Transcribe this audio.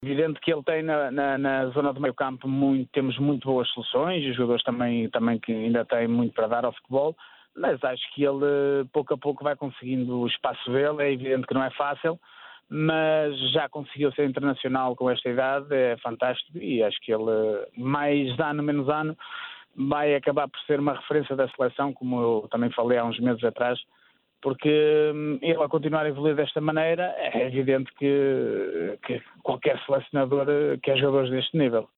Evidente que ele tem na zona do meio campo temos muito boas soluções, os jogadores também que ainda têm muito para dar ao futebol, mas acho que ele pouco a pouco vai conseguindo o espaço dele. É evidente que não é fácil, mas já conseguiu ser internacional com esta idade, é fantástico, e acho que ele, mais ano menos ano, vai acabar por ser uma referência da seleção, como eu também falei há uns meses atrás, porque ele a continuar a evoluir desta maneira, é evidente que qualquer selecionador quer jogadores deste nível.